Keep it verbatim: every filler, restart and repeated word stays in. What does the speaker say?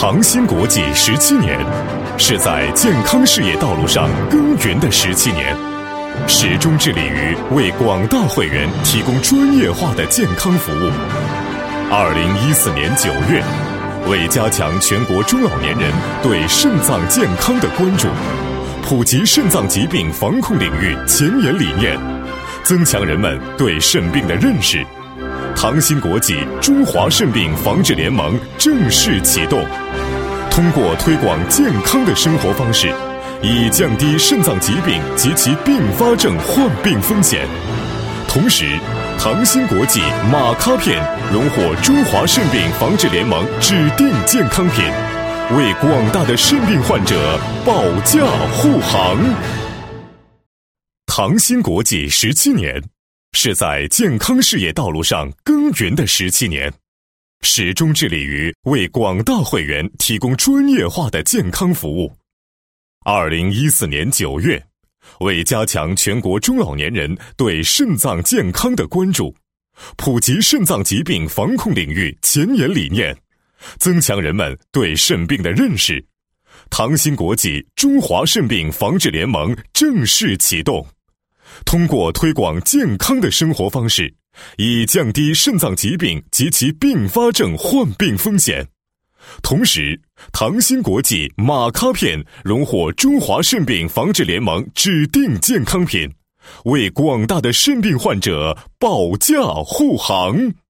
唐新国际十七年，是在健康事业道路上耕耘的十七年，始终致力于为广大会员提供专业化的健康服务。二零一四年九月，为加强全国中老年人对肾脏健康的关注，普及肾脏疾病防控领域前沿理念，增强人们对肾病的认识，唐新国际中华肾病防治联盟正式启动。通过推广健康的生活方式，以降低肾脏疾病及其并发症患病风险。同时，唐新国际马咖片荣获中华肾病防治联盟指定健康品，为广大的肾病患者保驾护航。唐新国际十七年，是在健康事业道路上耕耘的十七年，始终致力于为广大会员提供专业化的健康服务。二零一四年九月，为加强全国中老年人对肾脏健康的关注，普及肾脏疾病防控领域前沿理念，增强人们对肾病的认识，唐新国际中华肾病防治联盟正式启动。通过推广健康的生活方式，以降低肾脏疾病及其并发症患病风险。同时，唐新国际马咖片荣获中华肾病防治联盟指定健康品，为广大的肾病患者保驾护航。